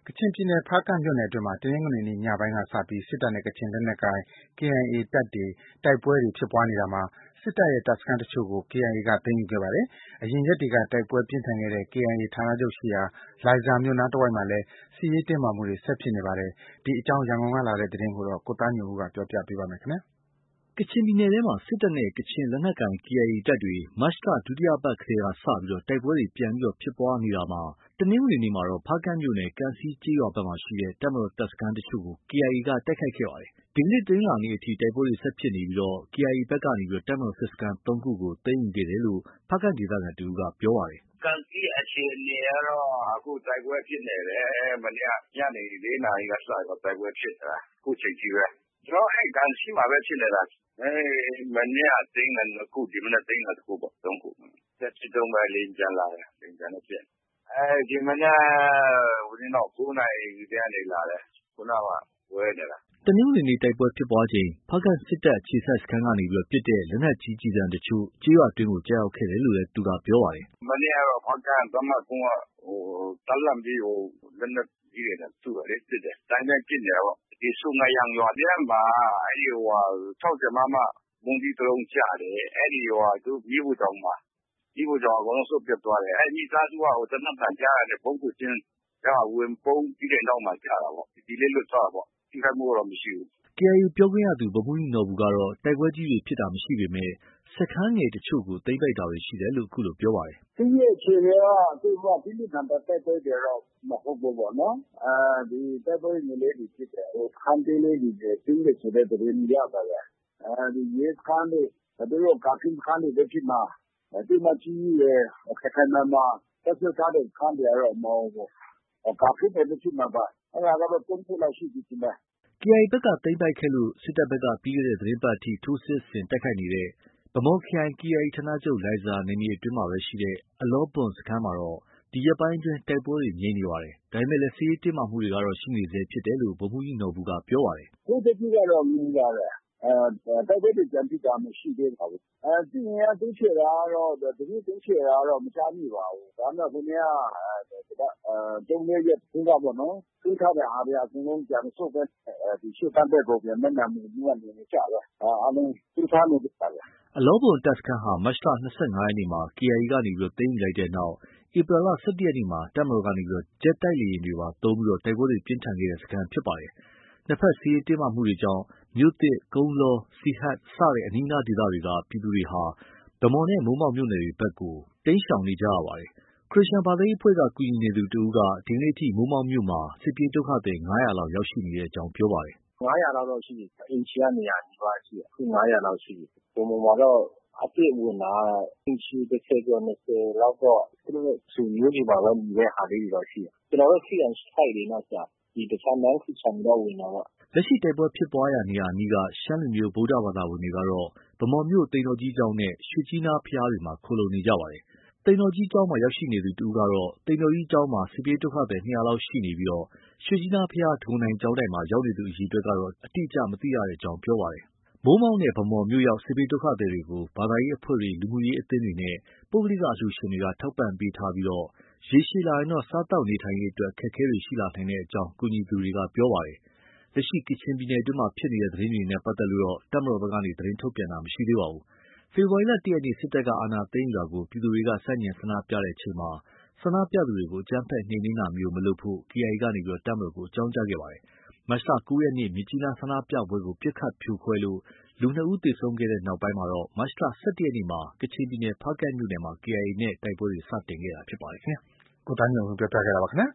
ကချင်ပြည်နယ် ဖားကန့်မြို့နယ်အတွင်းမှာ တနင်္ဂနွေနေ့ညပိုင်းကစပြီး စစ်တပ်နဲ့ ကချင်လက်နက်ကိုင် KIA တပ်တွေ တိုက်ပွဲတွေဖြစ်ပွားနေတာမှာ စစ်တပ်ရဲ့ တပ်စခန်းတချို့ကို KIA က သိမ်းယူခဲ့ပါတယ်။ အရင်ရက်တွေက တိုက်ပွဲပြင်းထန်ခဲ့တဲ့ KIA ဌာနချုပ်ရှိရာ လိုင်ဇာမြို့နားတဝိုက်မှာလည်း စစ်ရေးတင်းမာမှုတွေ ဆက်ဖြစ်နေပါတယ်။ ဒီအကြောင်း ရန်ကုန်ကလာတဲ့သတင်းကို ကိုသားညွန့်ဦး ပြောပြပါမယ်။ကချင်ပြည်နယ်ထဲမှာ စစ်တပ်နဲ့ ကချင်လက်နက်ကိုင် KIA တပ်တွေ မတ်လ ဒုတိယပတ်ကတည်းကစပြီး တိုက်ပွဲတွေ ပြန်လည်ဖြစ်ပွားနေတာမှာ တနင်္ဂနွေနေ့မှာတော့ ဖားကန့်မြို့နယ် ကံဆီးကျေးရွာဘက်ရှိ တပ်မတော်တပ်စခန်းတချို့ကို KIA က တိုက်ခိုက်ခဲ့ပါတယ်။ ဒီကနေ့ တနင်္လာနေ့အထိ တိုက်ပွဲတွေ ဆက်ဖြစ်နေပြီး KIA ဘက်က တပ်မတော်စစ်စခန်း ၃ ခုကို သိမ်းယူခဲ့တယ်လို့ ဖားကန့်ဒေသခံတဦးက ပြောပါတယ်။ “ကံဆီးအခြေအနေကတော့ အခုတိုက်ပွဲဖြစ်နေတယ်။ မနေ့က ညနေ ၄ နာရီကစပြီးတော့ တိုက်ပွဲဖြစ်နေတာ။ အခုချိန်ထိပဲ။ ကျနော်တို့ ကံဆီးမှာပဲ ဖြစ်နေတာ။ မနေ့က သိမ်းတာ ၂ ခု၊ ဒီမနက်သိမ်းတာ တခုပေါ့။ ၃ ခု။ ဆက်ဖြစ်တုန်းပဲ။ လေယာဉ်ပျံလာတယ်။ လေယာဉ်ပျံနဲ့ပစ်နေတာ။ ဒီမနက် ၉ နာရီကနေလာတယ်။ ခုနကမှ ဝဲနေတာ။ ” တနင်္ဂနွေနေ့ တိုက်ပွဲဖြစ်ပွားချိန် ဖားကန့်စစ်တပ်အခြေစိုက်စခန်းကနေ ပစ်တဲ့ လက်နက်ကြီးကျည်ဆံတချို့ ကျေးရွာအတွင်းကို ကျရောက်ခဲ့တယ်လို့လည်း သူက ပြောပါတယ်။ “မနေ့ကတော့ ဖားကန့်တပ်မကုန်းက တပ်လှန့်ပြီး လက်နက်ကြီးတွေနဲ့ ထုတယ်လေ။ ပစ်တယ်။ ဒီတိုင်းပစ်နေတာပေါ့။ ဒီဆွမ်ငါယန်ရွာထဲမှာ 60 မမ ဗုံးသီးတလုံးကျတယ်။ အဲဒီ သူတို့ မီးဖိုချောင်မှာ။ မီးဖိုချောင်အကုန်လုံး စွန့်ပစ်သွားတယ်။ အဲဒီမိသားစုက သေနတ်သံကြားတာနဲ့ ဗုံးခိုကျင်းထဲမှာ ဝင်ပုန်းပြီးတဲ့နောက်မှာ ကျတာပေါ့။ ဒီနေ့လွတ်သွားတာပေါ့။ ထိခိုက်မှုတော့ မရှိဘူး။” KIA ပြောခွင့်ရသူ ဗိုလ်မှူးကြီးနော်ဘူကတော့ တိုက်ပွဲကြီးတွေဖြစ်တာမရှိပေမဲ့ စခန်းငယ်တချို့ကို သိမ်းပိုက်တာတွေ ရှိတယ်လို့ အခုလို ပြောပါတယ်။ “စစ်ရေးအခြေအနေက ပြင်းပြင်းထန်ထန်တိုက်ပွဲတွေတော့ မဟုတ်ဘူးပေါ့နော်။ တိုက်ပွဲငယ်လေးတွေဖြစ်တယ်။ စခန်းသေးလေးတွေ သိမ်းတယ်ဆိုတဲ့သတင်းရပါတယ်။ ရဲစခန်းတို့၊ သူတို့ ကာကင်းစခန်းတွေပဲဖြစ်မှာ။ အသိအမှတ်ပြုပြီး ခိုင်ခိုင်မာမာ တပ်စွဲထားတဲ့စခန်းတွေကတော့ မဟုတ်ဘူး။ ကာကင်းတွေပဲဖြစ်မှာပါ။ အဲဒါကတော့ ၃ ခုလောက်ရှိပြီထင်တယ်။” KIA ဘက်က သိမ်းပိုက်ခဲ့လို့ စစ်တပ်ဘက်က ပြီးခဲ့တဲ့ သီတင်းပတ်အထိ ထိုးစစ်ဆင်တိုက်ခိုက်နေတဲ့ ဗန်းမော်ခရိုင် KIA ဌာနချုပ် လိုင်ဇာနယ်မြေအတွင်းမှာရှိ အလောဘွမ်စခန်းမှာတော့ ဒီရက်ပိုင်းအတွင်း တိုက်ပွဲတွေ ငြိမ်နေပါတယ်။ ဒါပေမဲ့လည်း စစ်ရေးတင်းမာမှုတွေကတော့ ရှိနေဆဲဖြစ်တယ်လို့ ဗိုလ်မှူးကြီးနော်ဘူက ပြောပါတယ်။ “အခုထက်ထိကတော့ ငြိမ်ပါတယ်။ တိုက်ပွဲတွေ ပြန်ဖြစ်တာ မရှိသေးပါဘူး။ စစ်အင်အားတိုးချဲ့တာကတော့ ဒီနေ့ တိုးချဲ့တာတော့ မကြားမိပါဘူး။ ဒါပေမဲ့ ဟိုနေ့က ၃-၄ ရက်အတွင်းကပေါ့နော်။ ထိုးထားတဲ့ဟာတွေ အကုန်လုံးပြန်မဆုတ်ဘဲ ရှေ့တန်းဘက်ကို ပြန်မဲ့ နာမည်မျိုးကနေ ကျတယ်။ အားလုံးထိုးထားနေကြပါတယ်။” အလောဘွမ်တပ်စခန်းဟာ မတ်လ ၂၅ ရက်နေ့မှာ KIA က သိမ်းယူလိုက်တဲ့နောက် ဧပြီလ ၁၁ ရက်နေ့မှာ တပ်မတော်က ဂျက်တိုက်လေယာဉ်တွေပါ သုံးပြီး တိုက်ပွဲပြင်းထန်ခဲ့တဲ့ စခန်းဖြစ်ပါတယ်။ နှစ်ဘက် စစ်ရေးတင်းမာမှုတွေကြောင့် မြို့သစ်၊ ကုန်းလော၊ စီဟတ် စတဲ့ အနီးအနားဒေသတွေက ပြည်သူတွေဟာ ဗန်းမော်နဲ့ မိုးမောက်မြို့နယ်ဘက်ကို တိမ်းရှောင်နေကြရပါတယ်။ ခရစ်ယာန်ဘာသာရေးအဖွဲ့က ကူညီနေသူတဦးက ဒီကနေ့အထိ မိုးမောက်မြို့မှာ စစ်ပြေးဒုက္ခသည် ၅၀၀ လောက်ရောက်ရှိနေကြောင်း ပြောပါတယ်။ “၅၀၀ လောက်တော့ရှိပြီ။ အိမ်ခြေက ၂၀၀ နီးပါးရှိတယ်။ အခု ၅၀၀ လောက်ရှိပြီ။ ဗန်းမော်မှာတော့ အသစ်ဝင်တာက အိမ်ခြေ ၁၀ ကျော် ၂၀ လောက်တော့ သူတို့ဆွေမျိုးတွေမှာပဲ နေတဲ့ဟာလေးတွေတော့ ရှိတယ်။ ကျနော်တို့ ခရစ်ယာန် side တွေနော်။ တခြား Non Christian တွေတော့ ဝင်တာပေါ့။ ” လက်ရှိ တိုက်ပွဲဖြစ်ပွားရာနေရာအနီးက ရှမ်းလူမျိုး ဗုဒ္ဓဘာသာဝင်တွေကတော့ ဗန်းမော်မြို့ သိမ်တော်ကြီးကျောင်းနဲ့ ရွှေကြီးနားဘုရားတွေမှာ ခိုလှုံနေကြပါတယ်။ သိမ်တော်ကြီးကျောင်းမှာ ရောက်ရှိနေသူတဦးကတော့ သိမ်တော်ကြီးကျောင်းမှာ စစ်ပြေးဒုက္ခသည် ၂၀၀ လောက်ရှိနေပြီး ရွှေကြီးနားဘုရား ဒဂုံတိုင်ကျောင်းတိုင်မှာ ရောက်နေသူအရေအတွက်ကတော့ အတိအကျ မသိရကြောင်း ပြောပါတယ်။ မိုးမောက်နဲ့ ဗန်းမော်မြို့ရောက် စစ်ပြေးဒုက္ခသည်တွေကို ဘာသာရေးအဖွဲ့တွေ၊ လူမှုရေးအသင်းတွေနဲ့ ပုဂ္ဂလိကအလှူရှင်တွေက ထောက်ပံ့ပေးထားပြီး ရေရှည်လာရင် စားသောက်နေထိုင်ရေးအတွက် အခက်အခဲတွေ ရှိလာနိုင်ကြောင်း ကူညီသူတွေက ပြောပါတယ်။ လက်ရှိ ကချင်ပြည်နယ်အတွင်းဖြစ်နေတဲ့ သတင်းတွေနဲ့ ပတ်သက်လို့ တပ်မတော်ဘက်က သတင်းထုတ်ပြန်တာ မရှိသေးပါဘူး။ ဖေဖော်ဝါရီလ ၁ ရက်နေ့ စစ်တပ်က အာဏာသိမ်းယူတာကို ပြည်သူတွေက ဆန့်ကျင်ဆန္ဒပြချိန်မှာ ဆန္ဒပြသူတွေကို အကြမ်းဖက်နှိမ်နင်းတာမျိုး မလုပ်ဖို့ KIA က တပ်မတော်ကို အကြောင်းကြားခဲ့ပါတယ်။ မတ်လ ၉ ရက်နေ့ မြစ်ကြီးနား ဆန္ဒပြပွဲကို ပစ်ခတ်ဖြိုခွဲလို့ လူ ၂ ဦးသေဆုံးခဲ့တဲ့နောက်ပိုင်း မတ်လ ၁၁ ရက်နေ့မှာ ကချင်ပြည်နယ် ဖားကန့်မြို့နယ်မှာ KIA နဲ့ တိုက်ပွဲတွေ စတင်ခဲ့တာဖြစ်ပါတယ်။ကိုသားညွန့်ဦး ပြောပြခဲ့တာပါခင်ဗျာ